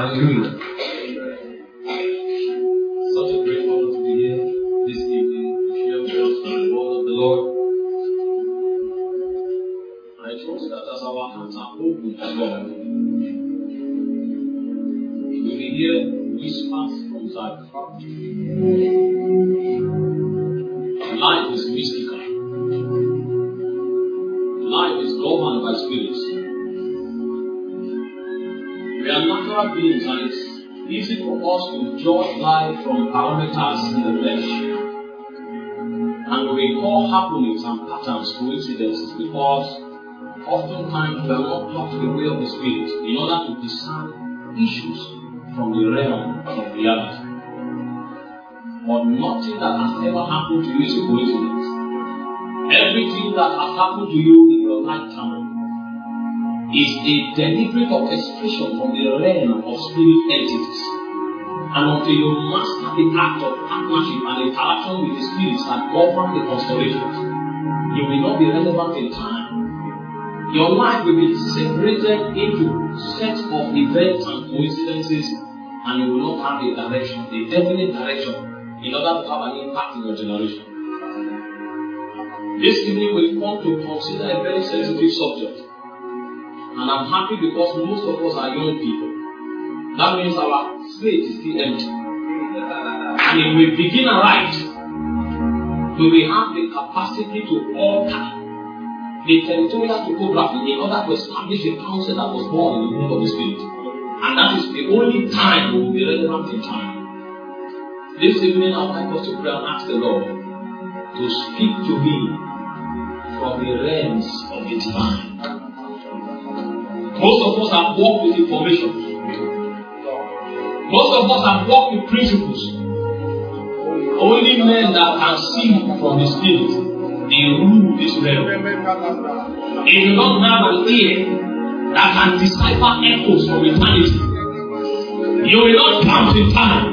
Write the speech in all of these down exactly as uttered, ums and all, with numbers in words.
Hallelujah. Such a great honor to be here this evening to share with us the word of the Lord. I trust that as our hearts are open to God, we will hear whispers from Zion. Life is mystical. Life is governed by spirits. We are natural beings, and it's easy for us to judge life from parameters in the flesh. And we call happenings and patterns coincidences because oftentimes we are not taught the way of the Spirit in order to discern issues from the realm of reality. But nothing that has ever happened to you is a coincidence. Everything that has happened to you in your lifetime is a deliberate orchestration from the realm of spirit entities. And until you master the act of partnership and interaction with the spirits that govern the constellations, you will not be relevant in time. Your life will be separated into sets of events and coincidences, and you will not have a direction, a definite direction, in order to have an impact in your generation. This evening we want to consider a very sensitive subject. And I'm happy because most of us are young people. That means our slate is still empty. And if we begin aright, we will have the capacity to alter the territorial topography in order to establish a council that was born in the womb of the Spirit. And that is the only time we will be relevant in time. This evening I would like us to pray and ask the Lord to speak to me from the realms of the divine. Most of us have walked with information. Most of us have walked with principles. Only men that can see from the Spirit, they rule this realm. If you don't have an ear that can decipher echoes from eternity, you will not count in time.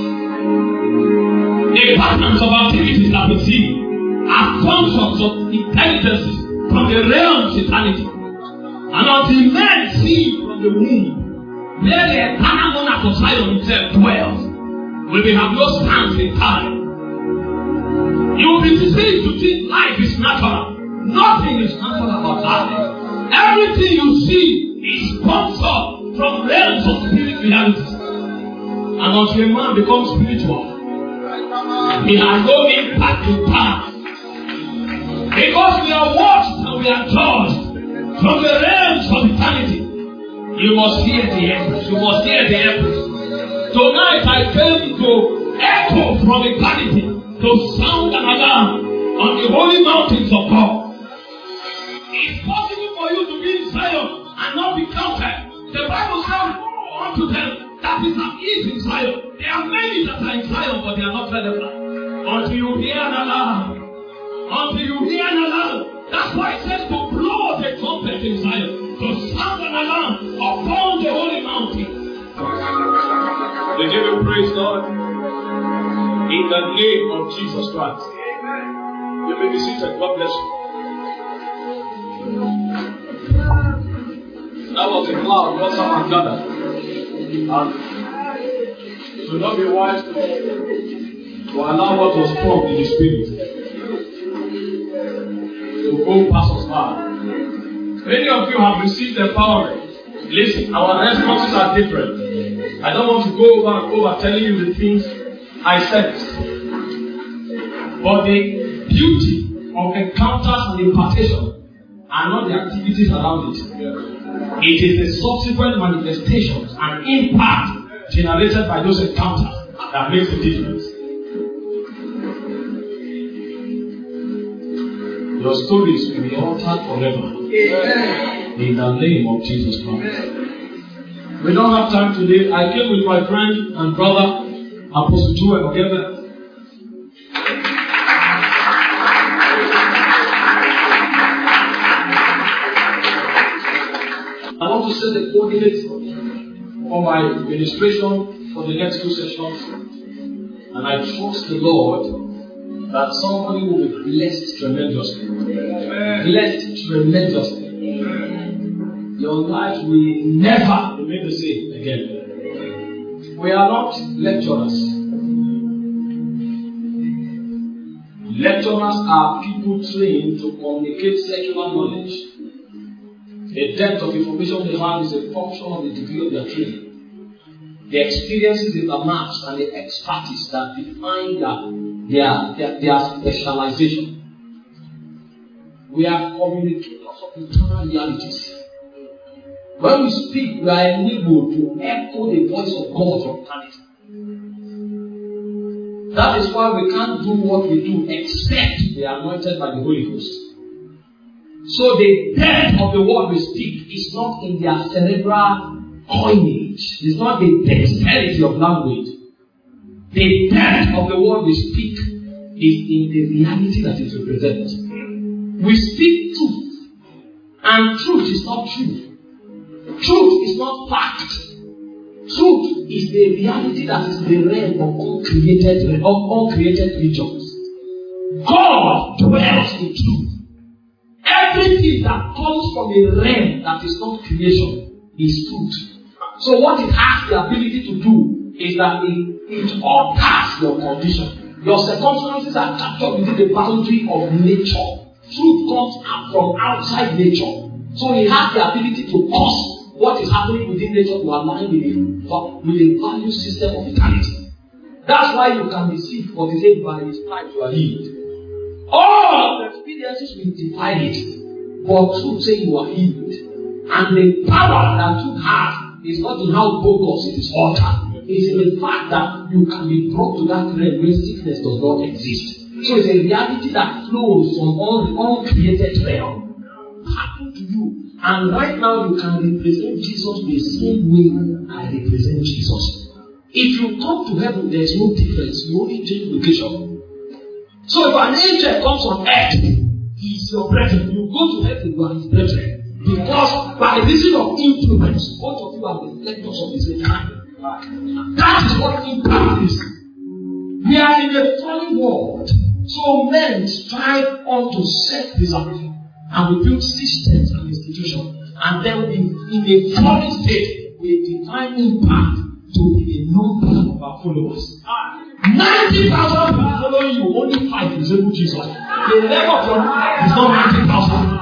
The patterns of activities that we see are functions of intelligences from the realms of eternity. And until men see from the womb where the eternal monarch of Zion himself dwells, we will have no stance in time. You will be deceived to think life is natural. Nothing is natural about life. Everything you see is sponsored from realms of spirit realities. And until a man becomes spiritual, he has no impact in time. Because we are watched and we are judged from the realms of eternity. You must hear the empress. You must hear the empress. Tonight I came to echo from eternity, to sound an alarm on the holy mountains of God. It's possible for you to be in Zion and not be counted. The Bible says, "Woe unto them that is at ease in Zion." There are many that are in Zion, but they are not relevant. Until you hear an alarm. Until you hear an alarm. That's why it says to blow the trumpet in Zion, to sound an alarm upon the holy mountain. We give you praise, Lord, in the name of Jesus Christ. You may be seated. God bless you. That was a cloud, not someone gathered. And it should not be wise to, to allow what was formed in the Spirit to go past us by. Many of you have received empowerment. Listen, our responses are different. I don't want to go over and over telling you the things I sensed. But the beauty of encounters and impartation are not the activities around it. It is the subsequent manifestations and impact generated by those encounters that makes the difference. Your stories will be altered forever. Amen. In the name of Jesus Christ. We don't have time today. I came with my friend and brother, Apostle Joel Ogebe. I want to set the coordinates for my administration for the next two sessions. And I trust the Lord that somebody will be blessed tremendously. Amen. Blessed tremendously. Amen. Your life will never remain the same again. We are not lecturers. Lecturers are people trained to communicate secular knowledge. The depth of information they have is a function of the degree of their training. The experiences they've amassed and the expertise that define their, their, their specialization. We are communicators of eternal realities. When we speak, we are enabled to echo the voice of God from eternity. That is why we can't do what we do except we are anointed by the Holy Ghost. So the depth of the word we speak is not in their cerebral coinage. It's not the dexterity of language. The depth of the word we speak is in the reality that it represents. We speak truth, and truth is not truth. Truth is not fact. Truth is the reality that is the realm of uncreated, of uncreated regions. God dwells in truth. Everything that comes from a realm that is not creation is truth. So what it has the ability to do is that it, it alters your condition. Your circumstances are captured within the boundary of nature. Truth comes out from outside nature. So it has the ability to cause what is happening within nature to align with the, with the value system of eternity. That's why you can be sick, but it says by his stripes you are healed. All the experiences will define it, but truth says you are healed. And the power that truth has is not in how bogus it is altered. It's in the fact that you can be brought to that realm where sickness does not exist. So it's a reality that flows from all the uncreated realm. Happen to you. And right now you can represent Jesus the same way I represent Jesus. If you come to heaven, there is no difference. You only change location. So if an angel comes on earth, he is your brethren. You go to heaven, you are his brethren. Because by reason of influence, both of you are reflectors of the same kind. That is what impact is. We are in a fallen world. So men strive on to self-preservation. And we build systems and institutions. And then in, in a fallen state, we define impact to be the number of our followers. ninety thousand people following you, only five resemble Jesus. The level of your life is not ninety thousand.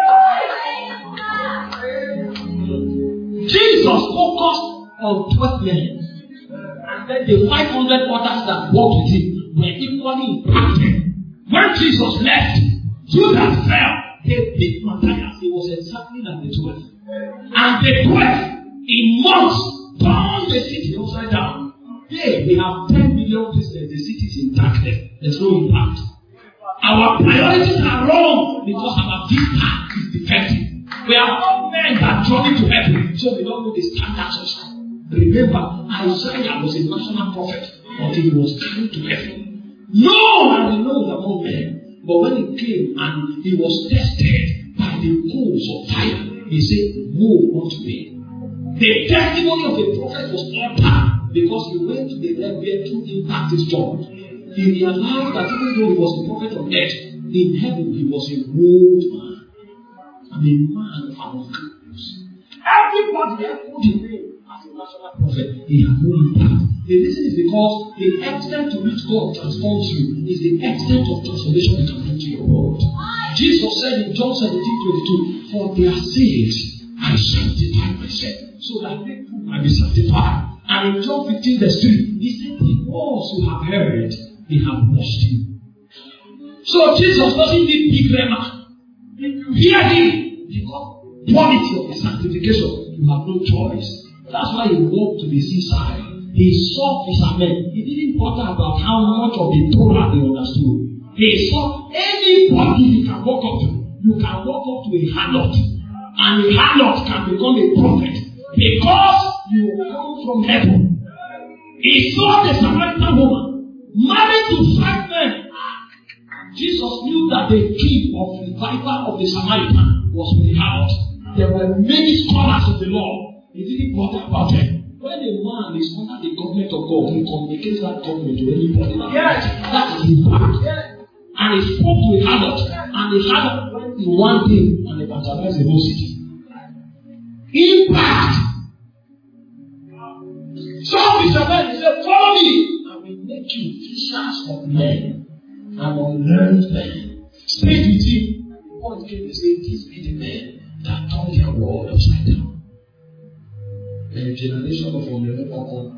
Jesus focused on twelve men. And then the five hundred others that walked with him were equally impacted. When Jesus left, Judas fell. They picked Matthias. He was exactly like the twelve. And the twelve, in months, turned the city upside down. Hey, we have ten million Christians. The city is in darkness. There's no impact. Our priorities are wrong because our vista is defective. We are all men that journey to heaven, so we don't know the standards of God. Remember, Isaiah was a national prophet until he was carried to heaven. No one will know among men. But when he came and he was tested by the coals of fire, he said, woe unto me. The testimony of the prophet was altered because he went to the realm where true impact is judged. He realized that even though he was a prophet on earth, in heaven he was a old man. And a man of our campus. Everybody echoed him as a national prophet. He had no impact. The reason is because the extent to which God transforms you is the extent of transformation you can bring to your world. Jesus said in John seventeen twenty-two, for their sakes I sanctify myself, so that they too might be sanctified. And in John fifteen verse three, he said, because you have heard, they have washed you. So Jesus doesn't need big grammar. If you hear him, because quality of the sanctification, you have no choice. That's why he walked to the seaside. He saw fishermen. He didn't bother about how much of the Torah they understood. He saw anybody you can walk up to. You can walk up to a harlot. And a harlot can become a prophet. Because you come from heaven. He saw the Samaritan woman married to five men. Jesus knew that the key of revival of the Samaritan was with the harlot. There were many scholars of the law. He didn't bother about them. When a man is under the government of God, he communicates that government to anybody. Yes. That is his part. Yes. And he spoke to a harlot. And the harlot went in one day and evangelized the whole city. Impact. So How is your man? He said, follow me. I will make you fishers of men and unlearned men. Stay with him. What came to say, these be the men that turn their world upside down. A generation of unlearned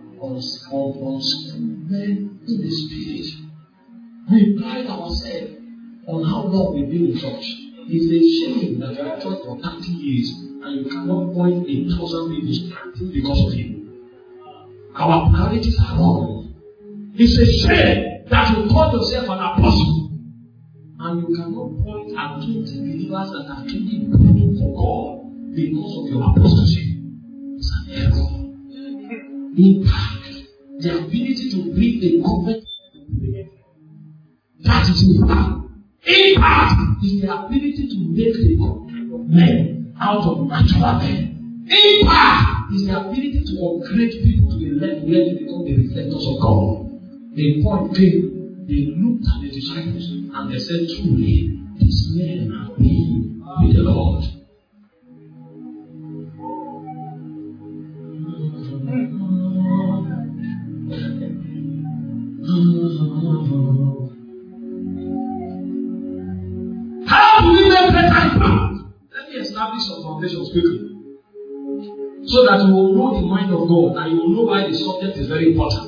men in the spirit. We pride ourselves on how long we've been in church. It's a shame that you are in church for thirty years and you cannot point a thousand people standing because of you. Our priorities are wrong. It's a shame that you call yourself an apostle and you cannot point at twenty believers that are truly burning for God because of your apostleship. It's an error. Impact, the ability to bring the government. That is impact. Impact is the ability to make the kind of men out of natural men. Impact is the ability to upgrade people to the level where they become the reflectors of God. The point came, they looked at the disciples and they said, truly, these men have been with the Lord. How do we make better impact? Let me establish some foundations quickly. So that you will know the mind of God and you will know why the subject is very important.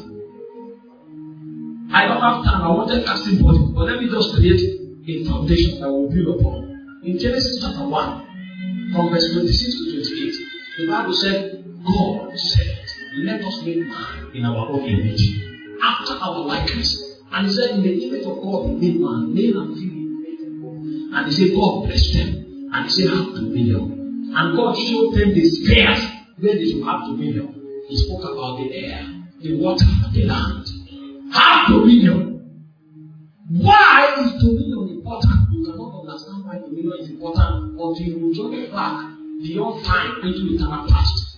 I don't have time, I wanted casting body, but let me just create a foundation that will build upon. In Genesis chapter one, from verse twenty-six to twenty-eight, the Bible said, God said, let us make man in our own image, after our likeness. And he said, in the image of God, he made man, male and female. And he said, God blessed them. And he said, have dominion. And God showed them the spheres where they should have dominion. He spoke about the air, the water, the land. Have dominion. Why is dominion important? You cannot understand why dominion is important until you journey back beyond time into eternal past.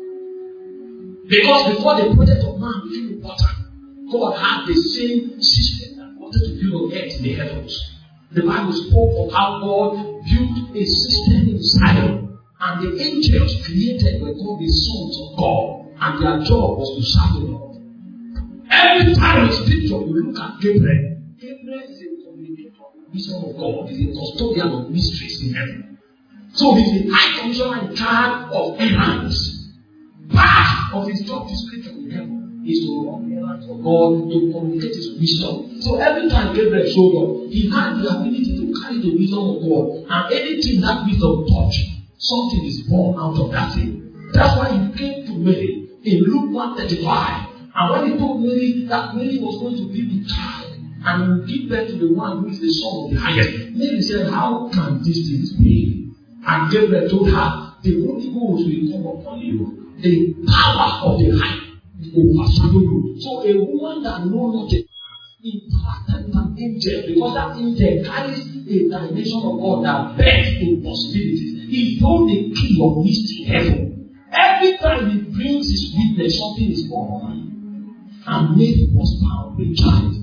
Because before the project of man became important, God had the same system that wanted to build on earth in the heavens. The Bible spoke of how God built a system in Zion, and the angels created were called the sons of God, and their job was to serve the Lord. Every time in scripture you look at Gabriel, Gabriel is a communicator of the wisdom of God, he's a custodian of mysteries in heaven. So he's the high commissioner in charge of errands. Part of his job description in heaven is to run errands for God, to communicate his wisdom. So every time Gabriel showed up, he had the ability to carry the wisdom of God, and anything that wisdom touched, something is born out of that thing. That's why he came to Mary in Luke one thirty-five. And when he told Mary that Mary was going to be the child and he would give birth to the one who is the son of the highest, Mary said, how can these things be? And Gabriel told her, the Holy Ghost will come upon you. The power of the high will overshadow you. So a woman that knows not a impacted an angel, because that angel carries a dimension of God that bears impossibilities. He told the key of mystery heaven. Every time he brings his witness, something is born. And Mary was found with child.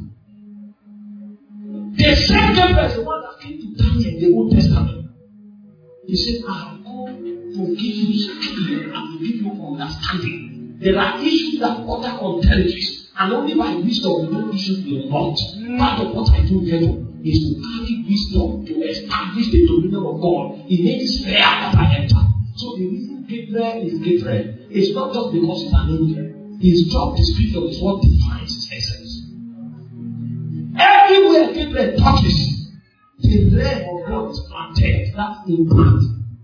The same Gabriel is the one that came to Daniel in the Old Testament. He said, I have come to give you skill and to give you understanding. There are issues that border on territories, and only by wisdom we know issues will not. Part of what I do heaven is to carry wisdom to establish the dominion of God in any sphere that I enter. So the reason Gabriel is Gabriel is not just because he's an angel. His job description is what defines his essence. Everywhere Gabriel touches, the realm of God is planted. That's impact.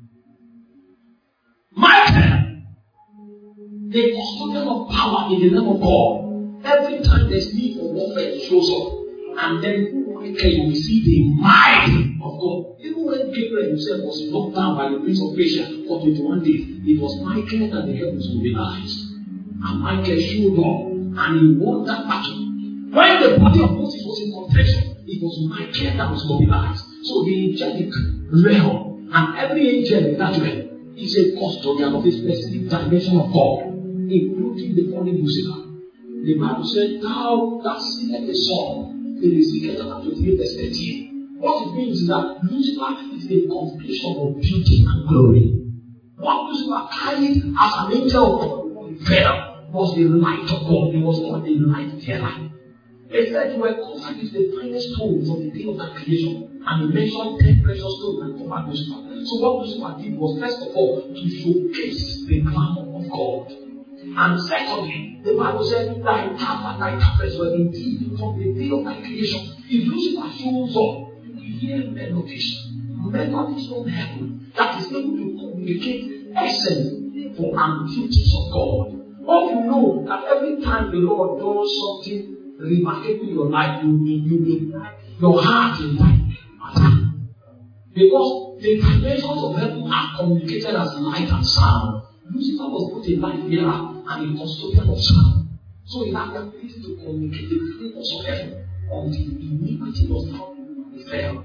Michael, the custodian of power in the name of God. Every time there's need for warfare, he shows up. And then Michael, you will see the might of God. Even when Gabriel himself was knocked down by the prince of Persia for twenty-one days, it was Michael that the heavens mobilized. And Michael showed up and he won that battle. When the body of Moses was in contention, it was Michael that was mobilized. So the angelic realm and every angel in that realm is a custodian of a specific dimension of God, including the fallen Lucifer. The Bible said, thou that seest the sun in Ezekiel chapter twenty-eight, verse thirteen. What it means is that Lucifer is a completion of beauty and glory. What Lucifer carried as an angel of God fell. was the light of God. It was called the light thereof. It said you were covered with the finest stones on the day of that creation. And he mentioned ten precious stones that covered Lucifer. So what Lucifer did was, first of all, to showcase the glamour of God. And secondly, the Bible said, thy tap and thy tablets were indeed from the day of thy creation. If Lucifer shows up, you will hear melodies. Melodies from heaven that is able to communicate essence for and duties of God. All you know that every time the Lord does something remarkable in your life, you will, you will, your heart will matter. Because the dimensions of heaven are communicated as light and sound. Lucifer was put a light bearer and a custodian of sound. So he had the ability to communicate the flavors of heaven until iniquity was found in the fell.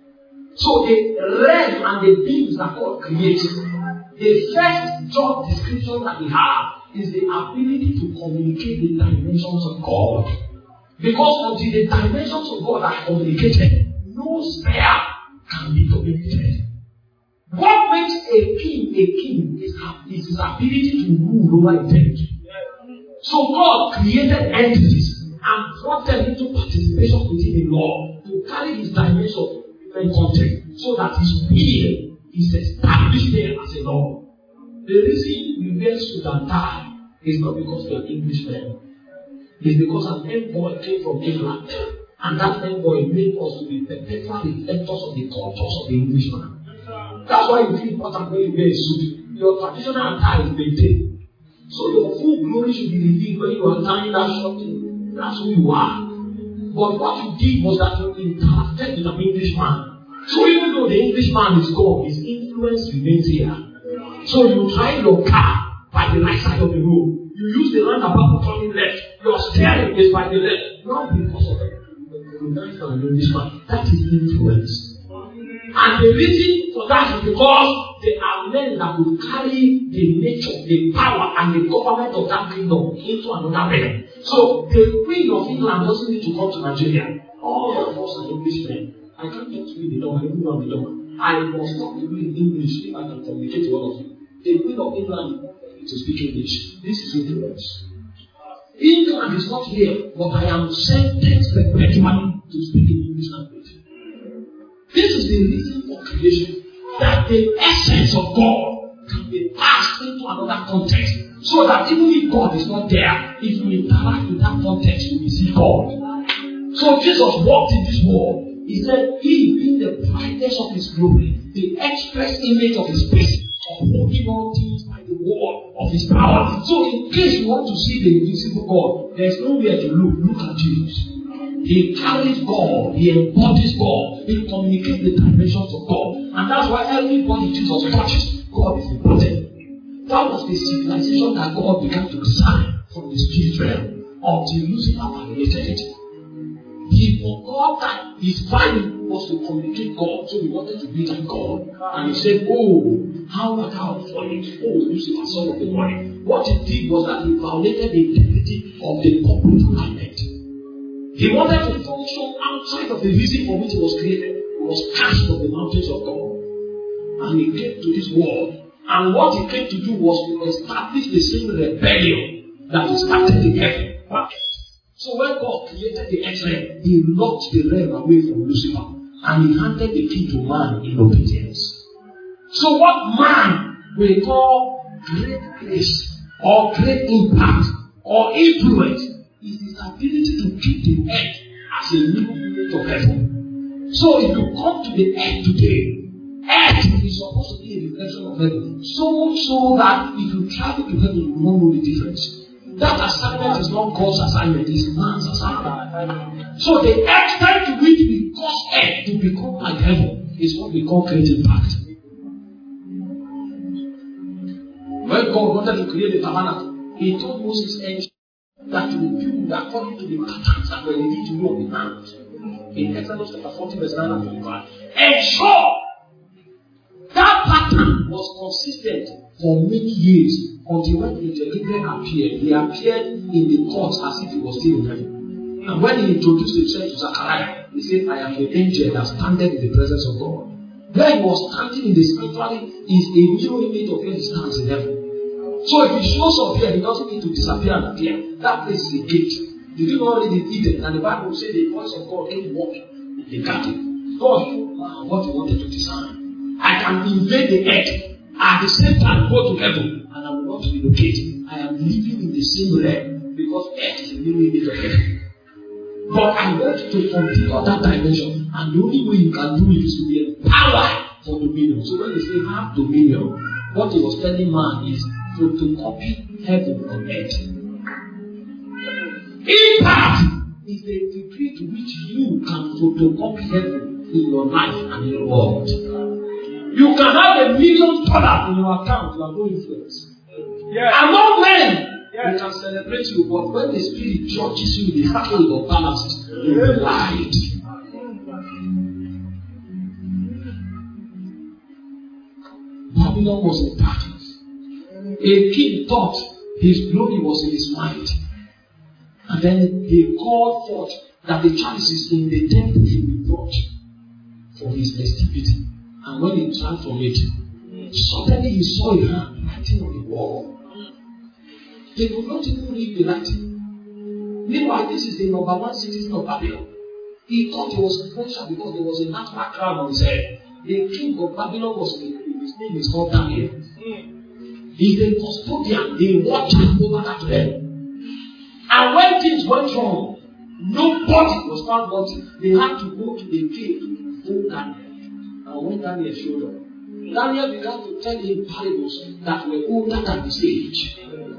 So the realm and the beings that God created, the first job description that we have is the ability to communicate the dimensions of God. Because until the dimensions of God are communicated, no spare can be dominated. What makes a king a king is, is his ability to rule over eternity. So God created entities and brought them into participation within the law to carry his dimension of different content so that his will is established there as a law. The reason we wear suit and tie is not because we are Englishmen. It's because an envoy came from England, and that envoy made us to be perpetual reflectors of the cultures of the Englishman. That's why you feel important when you wear a suit. Your traditional attire is maintained. So your full glory should be revealed when you are tying that short thing. That's who you are. But what you did was that you interacted with an Englishman. So even though the Englishman is gone, his influence remains here. So you drive your car by the right side of the road. You use the roundabout for turning left. Your steering is by the left. Not because of the Englishman. That is influence. And the reason for that is because they are men that will carry the nature, the power, and the government of that kingdom into another realm. So the Queen of England doesn't need to come to Nigeria. All of us are Englishmen. I can't talk to you in the door. I don't know the door. I must talk to you in English if I can communicate to all of you. The Queen of England wants to speak English. This is influence. England is not here, but I am sentenced perpetually to speak in English language. This is the reason for creation, that the essence of God can be passed into another context, so that even if God is not there, if you interact with that context, you will see God. So Jesus walked in this world. He said, he being the brightness of his glory, the express image of his face, upholding all things by the word of his power. So in case you want to see the invisible God, there is nowhere to look. Look at Jesus. He carries God, he embodies God, he communicates the dimensions of God. And that's why everybody Jesus touches, God is important. That was the civilization that God began to design from the spirit realm until Lucifer violated it. He forgot that his value was to communicate God, so he wanted to be like God. And he said, oh, how art thou fallen? Oh, Lucifer, son of the morning. What he did was that he violated the integrity of the corporate alignment. He wanted to function outside of the reason for which he was created. He was cast from the mountains of God. And he came to this world. And what he came to do was to establish the same rebellion that he started in heaven. So when God created the earth, he locked the realm away from Lucifer. And he handed the key to man in obedience. So what man will call great grace or great impact or influence is his ability to keep the earth as a living unit of heaven. So if you come to the earth today, earth is supposed to be a reflection of heaven. So much so that if you travel to heaven, you won't know the difference. That assignment is not God's assignment, it's man's assignment. So the extent to which we cause earth to become like heaven is what we call great impact. When God wanted to create the tabernacle, he told Moses and that you will build according to the patterns that were ready to do on the ground. In Exodus chapter forty, verse nine and twenty-five. And sure, that pattern was consistent for many years until when Angel Gabriel appeared. He appeared in the court as if he was still in heaven. And when he introduced himself to Zachariah, he said, I am the angel that standeth in the presence of God. Where he was standing in the sanctuary is a mirror image of where he stands in heaven. So if he shows up here, he doesn't need to disappear and appear. That place is a gate. Did you know already Eden? And the Bible will say the voice of God ain't walking in the garden. God, wow, what he wanted to design. I can invade the earth at the same time go to heaven, and I will not relocate. I am living in the same realm because earth is a new image of heaven. But I want to configure that dimension, and the only way you can do it is to be empowered for dominion. So when they say have dominion, what he was telling man is photocopy heaven on earth. Impact is the degree to which you can photocopy heaven in your life and in your world. You can have a million dollars in your account, you have no influence. Yeah. Among men, yeah. They can celebrate you, but when the spirit judges you, the scale of balances, you will lied. Babylon was in darkness. A king thought his glory was in his mind. And then they called forth that the chalices in the temple should be brought for his festivity. And when he turned from it, suddenly he saw a hand writing on the wall. They could not even read the writing. Meanwhile, this is the number one citizen of Babylon. He thought he was influential because there was a natural crown on his head. The king of Babylon was in his name is called Daniel. He's the custodian, the watcher over that realm. And when things went wrong, nobody was found wanting. They had to go to the cave to phone Daniel. And when Daniel showed up, Daniel began to tell him parables that were older than his age.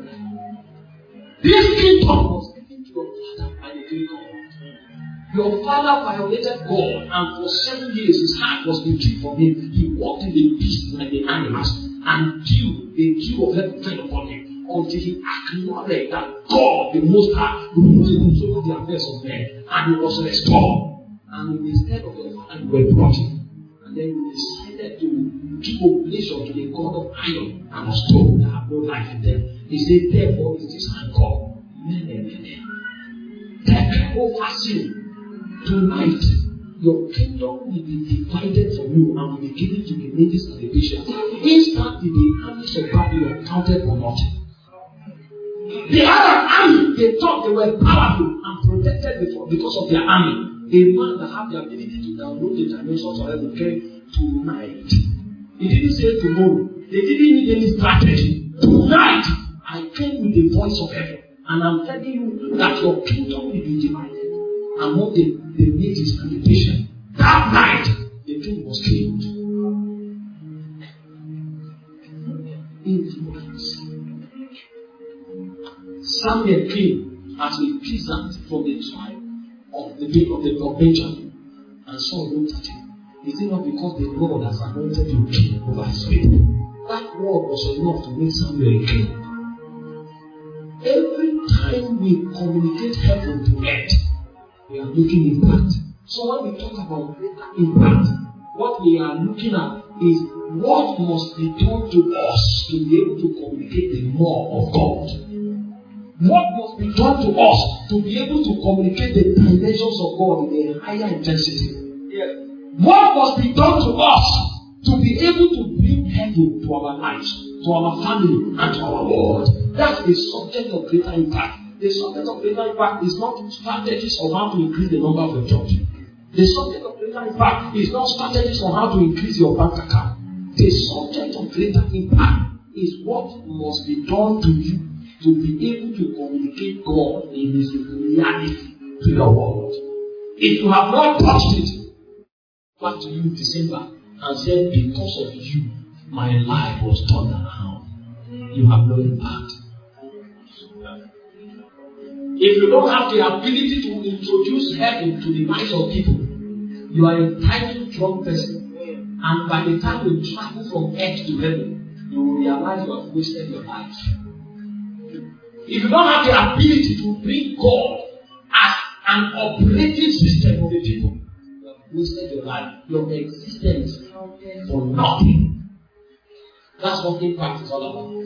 This kingdom was given to your father by the great God. Your father violated God, and for seven years his heart was betrayed from him. He walked in the beasts and the animals, and dew, the dew of heaven fell upon him. Until he acknowledged that God, the Most High, rules over the affairs of men, and he was restored. And in the stead of your father, you were brought in. And then you decided to give oblation to the God of iron and of stone that have no life in them. He said, therefore, it is hand called mene mene. Take over sin. Tonight, your kingdom will be divided from you and will be given to the Medes and the Persians. Instantly, the armies of Babylon counted for nothing. The Arab army, they thought they were powerful and protected before because of their army. A man that had the ability to download the dimensions of heaven came tonight. He didn't say tomorrow. They didn't need any strategy. Tonight, I came with the voice of heaven, and I'm telling you that your kingdom will be divided among the, the Medes and the Persians. That night, the king was killed. Influence. Samuel came as a peasant from the tribe of the of the of Benjamin, and Saul looked at him. Is it not because the Lord has anointed you king over his people? That word was enough to make Samuel a king. Every time we communicate heaven to earth, we are looking impact. So when we talk about impact, what we are looking at is what must be done to us to be able to communicate the more of God. What must be done to us to be able to communicate the dimensions of God in a higher intensity? Yes. What must be done to us to be able to bring heaven to our lives, to our family, and to our world? That's the subject of greater impact. The subject of greater impact is not strategies on how to increase the number of your church. The subject of greater impact is not strategies on how to increase your bank account. The subject of greater impact is what must be done to you to be able to communicate God in His reality to your world. If you have not touched it, back to you in December and said, because of you, my life was turned around. You have no impact. If you don't have the ability to introduce heaven to the minds of people, you are a entitled wrong person. And by the time you travel from earth to heaven, you will realize you have wasted your life. If you don't have the ability to bring God as an operating system of the people, you have wasted your life, your existence for nothing. That's what impact is all about.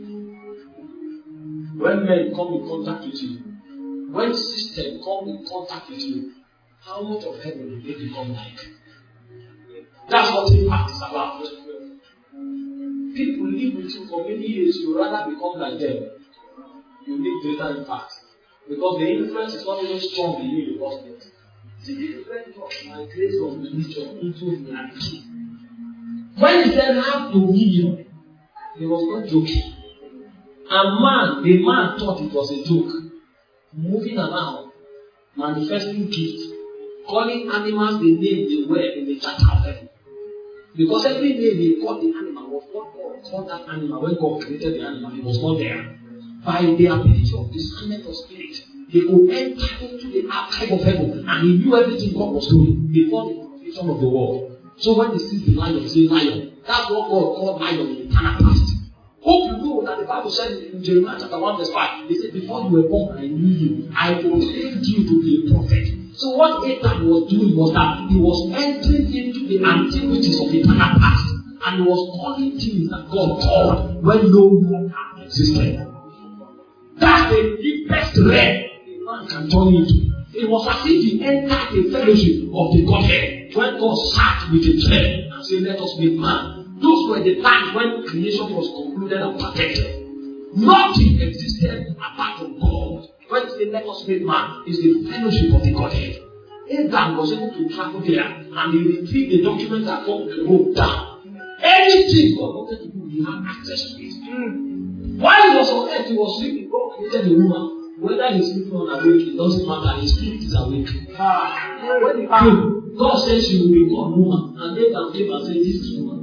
When men come in contact with you, when systems come in contact with you, how much of heaven will they become like? That's what impact is about. people live with you for many years, you rather become like them. You need greater impact. Because the influence is not even strong in you in the first place. See, this is very much my grace of religion into reality. When he said half dominion, he was not joking. And man, the man thought it was a joke. Moving around, manifesting gifts, calling animals the name they were in the chapter of heaven. Because every name they called the animal was not God called that animal when God created the animal, it was not there. By the ability of discernment of spirit, they could enter into the archive of heaven and he knew everything God was doing before the creation of the world. So when they see the lion, say lion. That's what God called lion in the eternal past. Hope you know that the Bible said in Jeremiah chapter one verse five, they said, before you were born, I knew you. I ordained you to be a prophet. So what Adam was doing was that he was entering into the antiquities of the eternal past. And he was calling things that God called when no one existed. That's the deepest realm a man can turn into. It was as if he entered the fellowship of the Godhead when God sat with a chair and said, let us make man. Those were the times when creation was concluded and perfected. Nothing existed apart from God. When he said, let us make man, is the fellowship of the Godhead. Adam was able to travel there and he retrieved the document that God wrote down. Anything God wanted to do, he had access to it. Mm. While he was on earth, he was sleeping. God created a woman. Whether he's sleeping or awake, it doesn't matter. His spirit is awake. Ah. When he came, God says she will become woman. And Adam came and said, this is woman.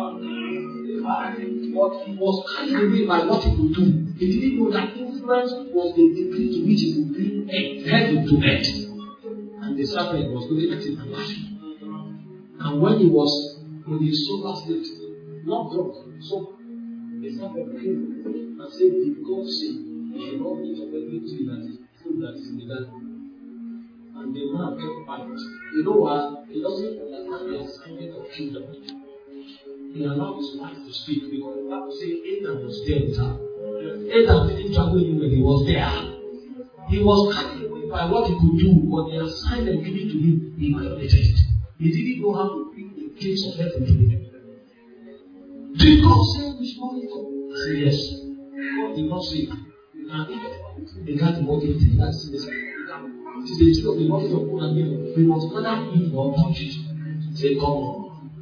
But he was carried away by what he could do. He didn't know that influence was the degree to which he could bring heaven to earth. And the serpent was looking at him and laughing. And when he was in his sober state, not drunk, sober, the serpent came and said, did God say, you should not eat of every tree that is fruit that is in the garden? And the man kept quiet. You know what? He doesn't understand the assignment of kingdom. He allowed his wife to speak because the Bible says Adam was there with her. Adam didn't travel anywhere, he was there. He was carried away by what he could do, but the assignment given to him, he violated it. He didn't know how to bring the gates of heaven to him. Did God say we should not eat of? I say yes. God did not say you can eat of the garden of the that's in the same. It is the tree of the knowledge of good and evil. We must neither eat nor touch it. Say, come on.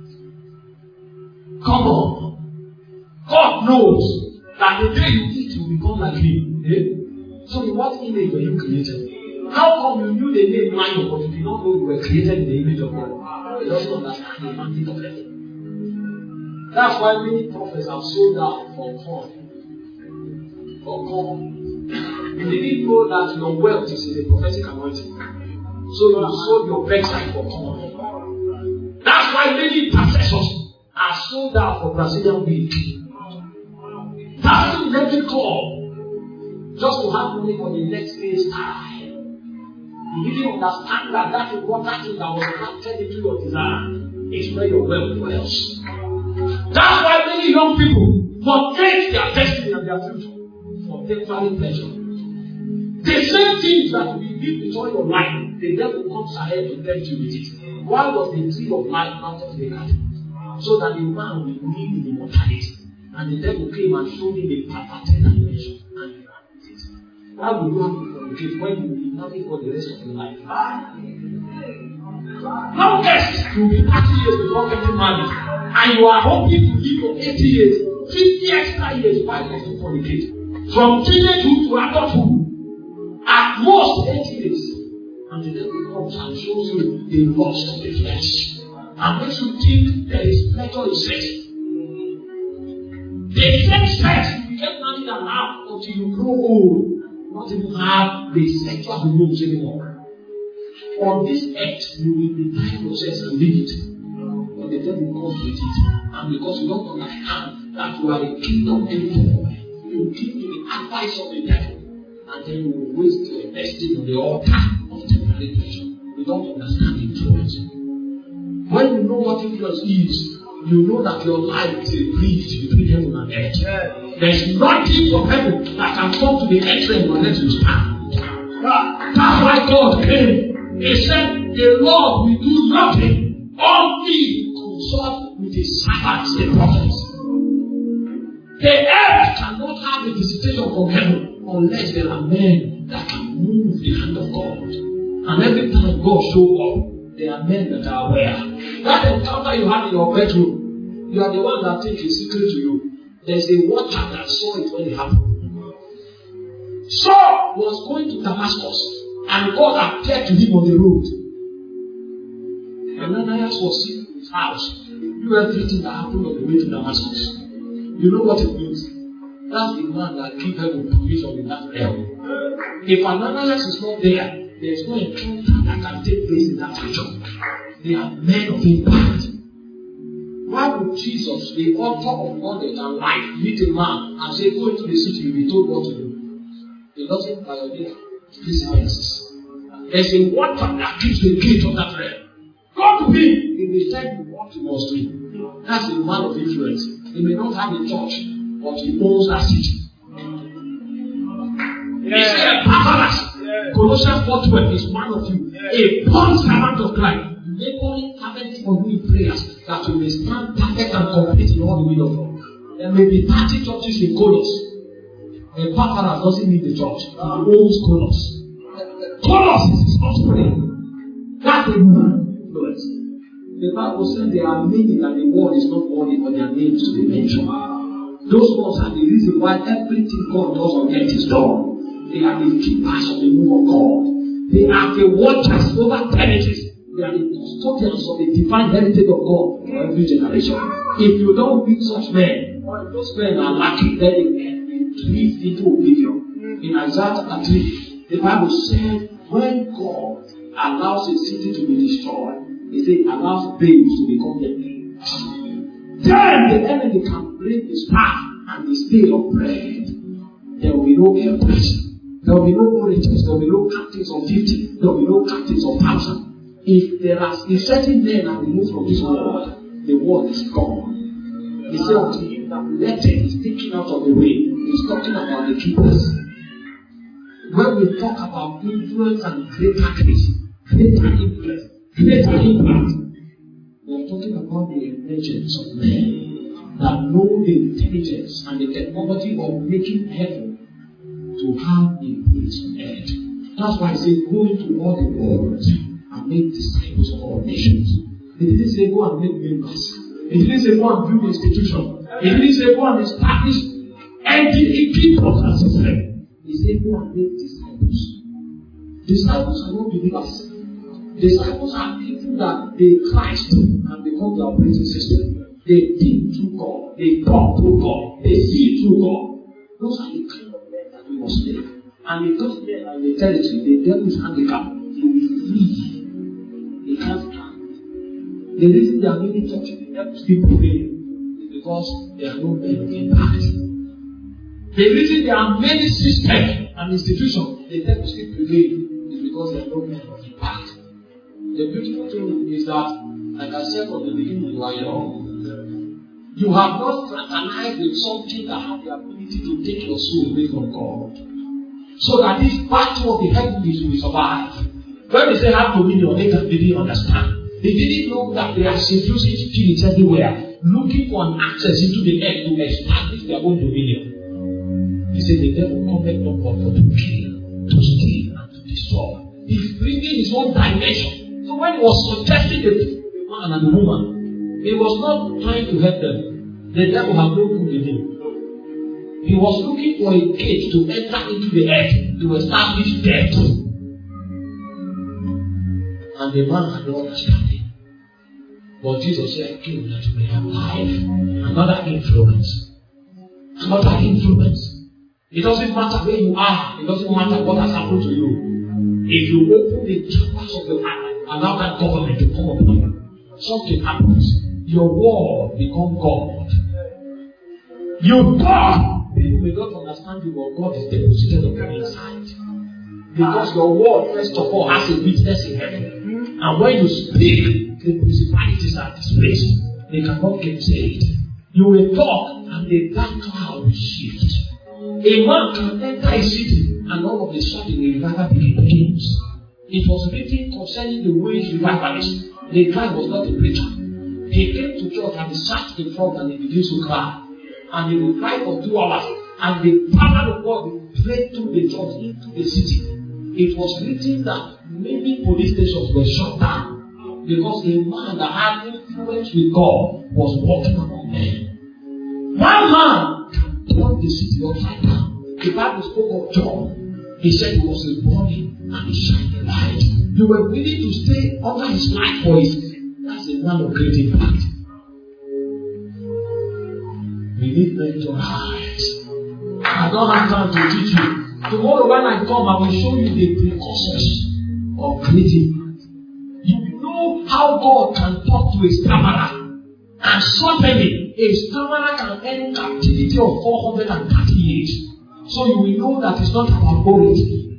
Come on. God knows that the day you eat, you become like him. Eh? So in what image were you created? How come you knew the name lion, but you did not know you were created in the image of God? You don't understand the magic of heaven. That's why many prophets have sold out for corn. For corn. You didn't know that your wealth is in the prophetic anointing. So you sold your backside for corn. That's why many intercessors are sold out for Brazilian wheat. That's in every club. Just to have money for the next day's time. You didn't understand that that important thing that was planted into your desire is where your wealth dwells. That's why many young people forget their destiny and their future for temporary pleasure. The same things that will be lived with all your life, the devil comes ahead to tempt you with it. Why was the tree of life planted in the garden? So that the man will live in immortality. And the devil came and showed him a perverted animation. And he ran with it. Why would you have to fornicate when you will be married for the rest of your life? Longest, you will be thirty years before getting married. And you are hoping to live for eighty years, fifty extra years, why must you fornicate? From teenagehood to adulthood, at most eighty years. And the devil comes and shows you the lust of the flesh. And makes you think there is pleasure in sex. The sex sex you get married and have until you grow old, not even have the sexual hormones anymore. On this earth, you will be dying of sex and leave it. But the devil comes with it. And because you don't understand that you are a kingdom envoy, you give to the advice of the devil, and then you will waste your destiny on the altar of temporary pleasure. You don't understand influence. When you know what influence is, you know that your life is a bridge between heaven and earth. Yeah. There's nothing from heaven that can come to the earth realm unless you stand. That's why God came. He said, the Lord will do nothing only consult with his servants, the prophets. The earth cannot have a visitation from heaven unless there are men that can move the hand of God. And every time God shows up, there are men that are aware. That encounter you had in your bedroom, you are the one that thinks it's secret to you. There's a watcher that saw it when it happened. Saul was going to Damascus, and God appeared to him on the road. And Ananias was sitting in his house. You everything that happened on the way to Damascus. You know what it means? That's the man that gives heaven permission in that realm. If Ananias is not there, there is no encounter that can take place in that region. They are men of impact. Why would Jesus, the author of knowledge and life, meet a man and say, go into the city, you'll be told what to do? He doesn't violate precedents. There's a water that keeps the gate of that realm. Go to him, he will tell you what you must do. That's a man of influence. He may not have a church, but he owns that city. Yeah. He's a Epaphras. Yeah. Colossians four twelve is one of you, yeah. A born servant of Christ, laboring fervently for you in prayers, that you may stand perfect and complete in all the will of God. There may be thirty churches in Colos. Epaphras doesn't need the church. He owns Colos. Colos is his offspring. That's a man influence. The Bible says there are many that the world is not worthy for their names to be mentioned. Those ones are the reason why everything God does on earth is done. They are the keepers of the move of God. They are the watchers over eternity. They are the custodians of the divine heritage of God for every generation. If you don't meet such men, those men are lacking, then they can drift into oblivion. In Isaiah chapter three, the Bible said, when God allows a city to be destroyed, he said, allows babes to become their names. Then the enemy can bring the staff and the steel of bread. There will be no helpers. There will be no orators. There will be no captains of fifty. There will be no captains of thousand. If there are if certain men are removed from this world, the world is gone. He said unto him that letter is taken out of the way. He's talking about the keepers. When we talk about influence and greater grace, greater influence, greater impact, we are talking about the emergence of men that know the intelligence and the technology of making heaven to have a place on earth. That's why I say go into all the world and make disciples of all nations. It didn't say go and make members. It didn't say go and build institutions. It didn't say go and establish any people as a friend. He said go and make disciples. Disciples are not believers. Disciples are people that they Christ and become their operating system. They think through God. They talk through God. They see through God. Those are the kind of men that we must make. And if those men are in the territory, the devil's handicap, he will flee. He can't stand. The reason there are many churches, the devil still prevailing, is because there are no men of impact. The reason there are many systems and institutions, the devil still prevailing, is because there are no men of impact. The beautiful thing is that, like I said from the beginning, you are young. You have not fraternized with something that has the ability to take your soul away from God. So that this battle of the heavenlies will survive. When they say have dominion, they didn't understand. They didn't know that there are seducing spirits everywhere, looking for an access into the earth to establish their own dominion. He said the devil cometh not but for to kill, to steal, and to destroy. He's bringing his own dimension. So when he was suggesting the man and the woman, he was not trying to help them. The devil had no good in him. He was looking for a gate to enter into the earth to establish death. And the man had no understanding. But Jesus said, I came that you may have life. Another influence. Another influence. It doesn't matter where you are. It doesn't matter what has happened to you. If you open the chambers of the heart, allow that government to come upon you, something happens. Your word becomes God. You talk. People may not understand you, but God is deposited on the inside. Because your word, first of all, has a witness in heaven. And when you speak, the principalities are displaced. They cannot get saved. You will talk, and the dark cloud will shift. A man can enter a city, and all of a sudden, a revival begins. It was written concerning the ways revivalists. The guy was not a preacher. He came to church and he sat in front and he begins to cry. and they will cry for two hours. And the power of God will play through the church into the city. It was written that many police stations were shut down because a man that had influence with God was walking among them. One man can turn the city upside down. The Bible spoke of John. He said he was a burning and a shining light. You were willing to stay under his light for his sake. That's a man of great impact. We need men to rise. I don't have time to teach you. Tomorrow when I come, I will show you the precursors of great impact. You know how God can talk to a stammerer, and suddenly a stammerer can end captivity of four hundred thirty years. So you will know that it's not about oratory.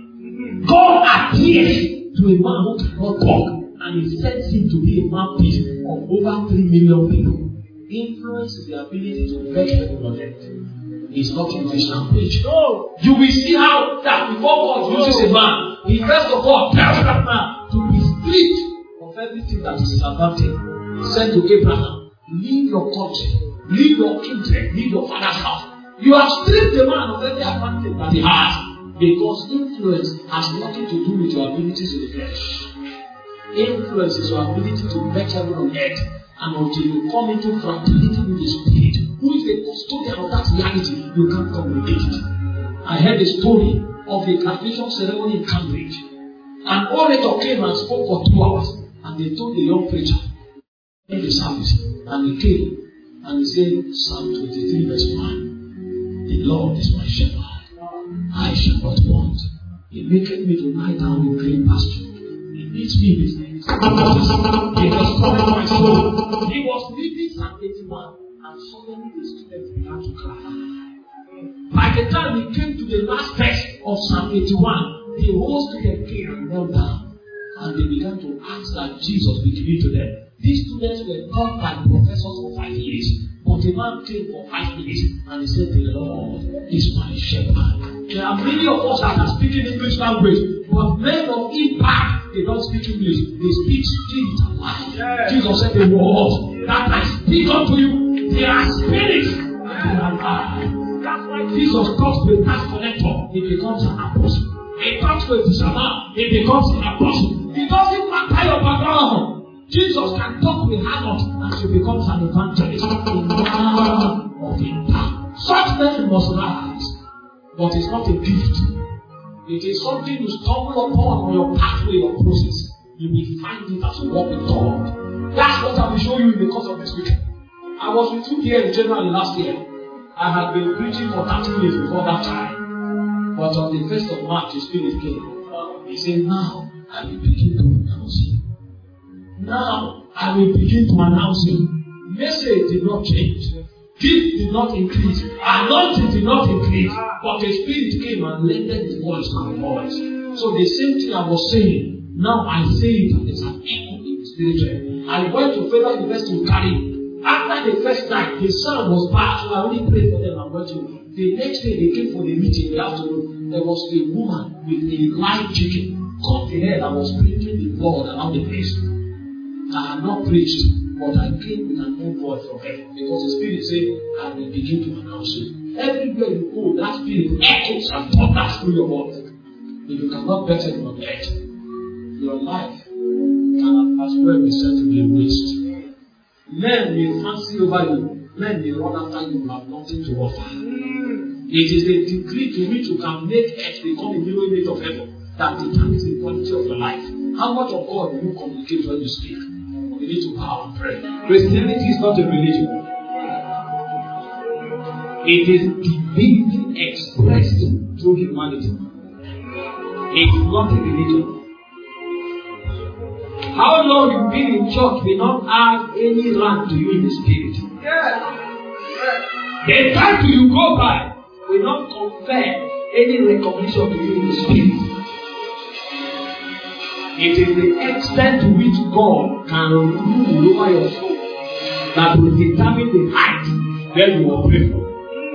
God appears to a man who cannot talk, and he sends him to be a mouthpiece of over three million people. Influence is the ability to make heaven on earth. It's not English language. No. You will see how that before God uses a man, he first of all tells that man to be stripped of everything that is his advantage. He said to Abraham, leave your country, leave your kindred, leave your father's house. You have stripped the man of every advantage that he has, because influence has nothing to do with your abilities in the flesh. Influence is your ability to make heaven on earth. And until you come into fraternity with the Spirit, who is the custodian of that reality, you can't communicate it. I heard a story of a graduation ceremony in Cambridge. An orator came and spoke for two hours, and they told the young preacher in the service, and he came and he said, Psalm twenty-three, verse one, the Lord is my shepherd, I shall not want. He maketh me to lie down in green pasture. He leads me with things. He has covered my soul. He was reading Psalm eighty-one, and suddenly the students began to cry. By the time he came to the last verse of Psalm eighty-one, the whole student came and knelt down, and they began to ask that Jesus be given to them. These students were taught by professors for five years, but a man came for five minutes and he said, the Lord is my shepherd. There are many of us that are speaking English language, but men of impact, they don't speak English, they speak spirit and life. Yeah. Jesus said, the word that I speak unto you, they are spirits and they are life. That's why Jesus talks to a tax collector, he becomes an apostle. He talks to a fisherman, he becomes an apostle. It doesn't matter your background. Jesus can talk with harlot and she becomes an evangelist. A man of impact. Such men must rise. But it's not a gift. It is something you stumble upon on your pathway or process. You will find it as you walk with God. That's what I will show you in the course of this weekend. I was with you here in January last year. I had been preaching for thirty minutes before that time. But on the first of March, the Spirit came. He said, now I will begin to announce you. Now I will begin to announce you. Message did not change. Gift did not increase. Anointing did not increase. But the Spirit came and lended his voice to my voice. So the same thing I was saying, now I say it and there's an echo in the spirit. I went to Federal University to carry. After the first night, the sound was bad, so I only prayed for them and went to. The next day they came for the meeting in the afternoon. There was a woman with a live chicken cut the head and was sprinkling the blood around the place. I had not preached, but I came with an own voice from heaven because the Spirit said, I will begin to announce you. Everywhere you go, that Spirit echoes and thunders through your voice. If you cannot better it on earth, your life can as well be said to be a waste. Men will fancy over you. Men will run after you who have nothing to offer. It is the degree to which you can make earth become a mirror image of heaven that determines the quality of your life. How much of God do you communicate when you speak? You need to bow and pray. Christianity is not a religion. It is divinely expressed through humanity. It is not a religion. How long you've been in church will not add any rank to you in the spirit. The time you go by will not confer any recognition to you in the spirit. It is the extent to which God can rule over your soul that will determine the height where you operate from.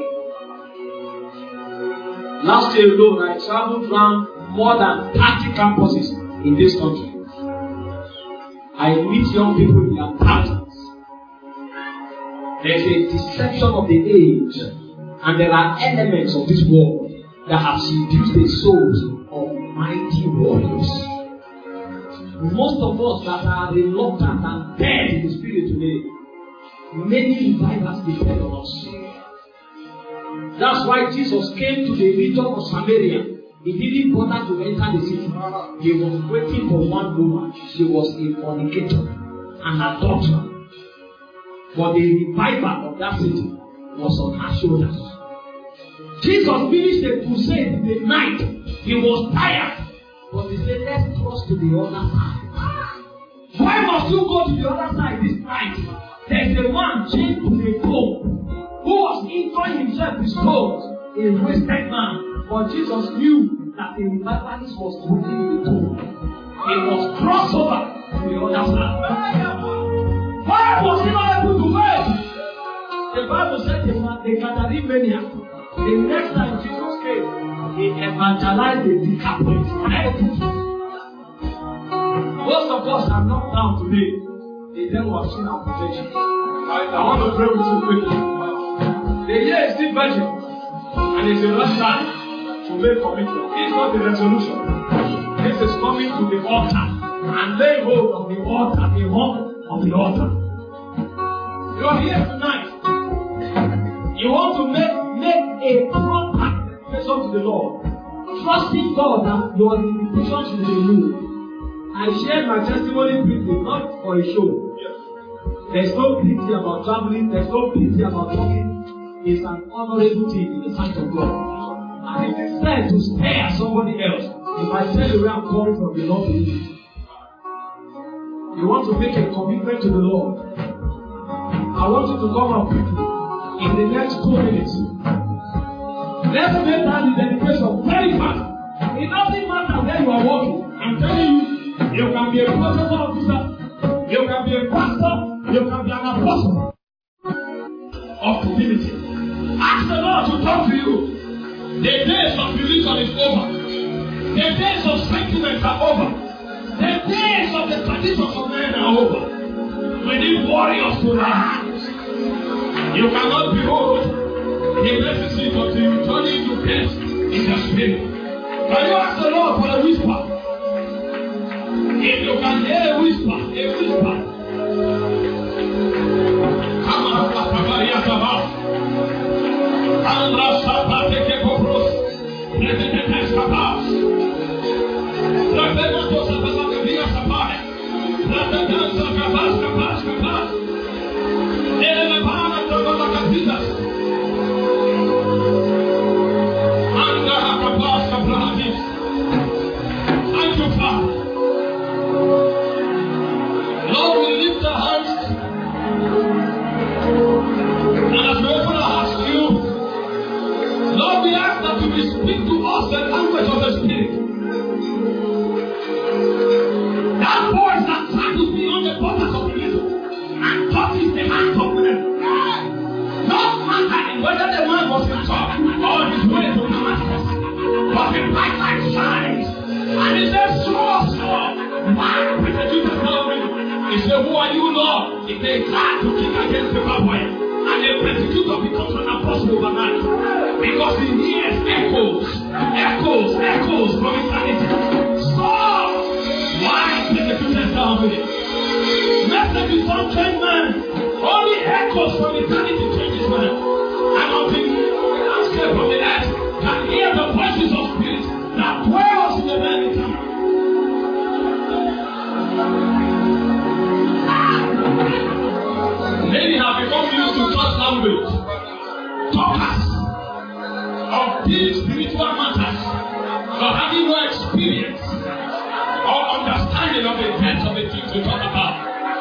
Last year alone, I traveled around more than thirty campuses in this country. I meet young people in their thousands. There's a deception of the age, and there are elements of this world that have seduced the souls of mighty warriors. Most of us that are reluctant and dead in the spirit today, many revivals depend on us. That's why Jesus came to the region of Samaria. He didn't bother to enter the city. He was waiting for one woman. She was a fornicator, an adulterer. But the revival of that city was on her shoulders. Jesus finished the crusade in the night. He was tired. But he said, let's cross to the other side. Why must you go to the other side this night? There's a man chained to the pole who was enjoying himself with stones, a wasted man. But Jesus knew that the revivalist was moving in the pole. He must cross over to the other side. Why was he not able to wait? The Bible said the, the Gadarene maniac, the next time Jesus came, he evangelized the decapolis. Most of us are knocked down today. The devil has seen our protection. I, I want to pray with you quickly. The year is still virgin, and it's the last time to make commitment. It's not the resolution. This is coming to the altar and lay hold of the altar, the horn of the altar. You are here tonight. You want to make, make a proper invitation to the Lord. Trusting God that your invitations will be removed. I shared my testimony briefly, not for a show. There's no pity about traveling, there's no pity about talking. It's an honorable thing in the sight of God. And it is said to spare somebody else. If I tell you where I'm coming from, you don't believe it. You want to make a commitment to the Lord. I want you to come up quickly in the next two minutes. Let's make that the dedication very fast. It doesn't matter where you are working. I'm telling you, you can be a protocol officer, you can be a pastor, you can be an apostle of community. Ask the Lord to talk to you. The days of religion is over. The days of sentiments are over. The days of the traditions of men are over. We need warriors to rise. You cannot behold the message until you turn into death in the spirit. Can you ask the Lord for a whisper? If you can hear a whisper, a whisper. Come on, Patagonia Sabah. Andra Sabah take Kopros. President Sabah. President Sabah Kabia Sabah. President Sabah Sabah Sabah. Elevana Sabah Kabia. Andra Sabah Sabah. Thank you, Father. Lord, we lift our hands, and as we open our hearts to you, Lord, we ask that you will speak to us the language of the Spirit. That voice that travels beyond the borders of the little and touches the heart of men. No matter whether the man was in trouble or his way to Damascus, but the light light shines, and he says, "Slow, slow, why persecute the following?" He said, "Who are you, Lord?" If they try to kick against the Zimbabwe, and the persecutor becomes an apostle overnight, because he hears echoes, echoes, echoes from eternity. Stop! Why persecutors down with it? Messages don't change man. Only echoes from eternity changes man. And until the landscape of the earth can hear the voices of spirits that dwells in the man eternal. Many have become used to church language, talkers of deep spiritual matters, but having no experience or understanding of the depth of the things we talk about.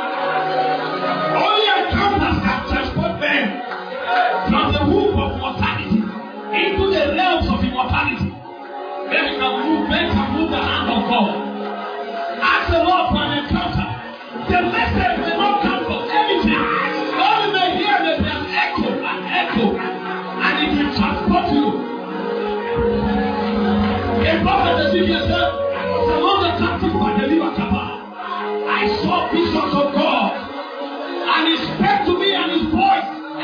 Only encounters can transport them from the womb of mortality into the realms of immortality. Then we can move, men can move the hand of God. Ask the Lord for an encounter. The message may not come from anything. All you may hear may be an echo, an echo, and it will transport you. A prophet Ezekiel said, "Among the captives by the river Kaba, I saw visions of God, and He spoke to me, and His voice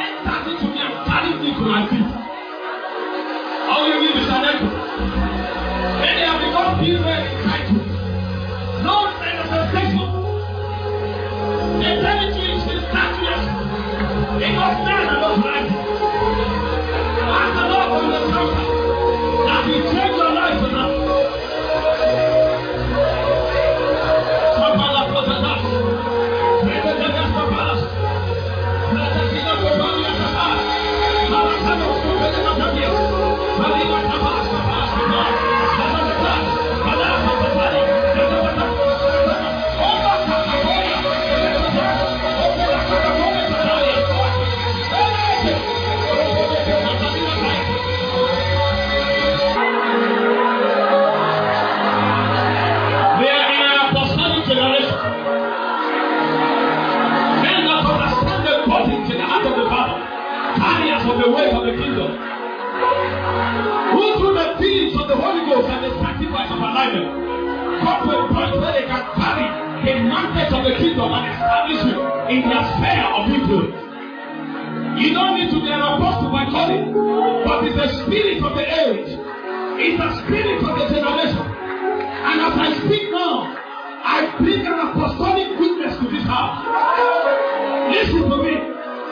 assignment. Come to a point where they can carry the mandate of the kingdom and establish it in their sphere of influence. You don't need to be an apostle by calling, but it's the spirit of the age. It's the spirit of the generation. And as I speak now, I bring an apostolic witness to this house. Listen to me.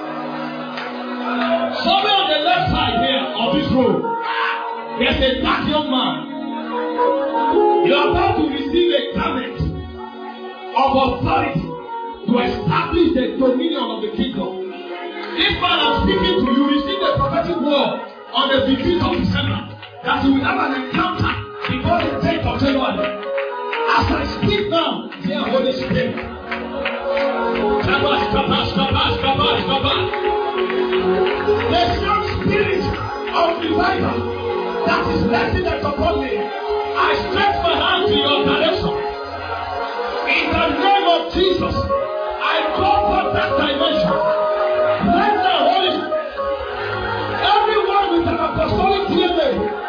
Somewhere on the left side here of this road, there's a dark young man. You are about to receive a garment of authority to establish the dominion of the kingdom. This man I'm speaking to, you receive a prophetic word on the fifteenth of December that you will have an encounter before the tenth of January. As I speak now, dear Holy Spirit, Kabash, kabash, kabash, kabash, kabash. The same spirit of revival that is resident upon me, I stretch my hand to your direction. In the name of Jesus, I call for that dimension. Right now, Holy Spirit, everyone with an apostolic D N A,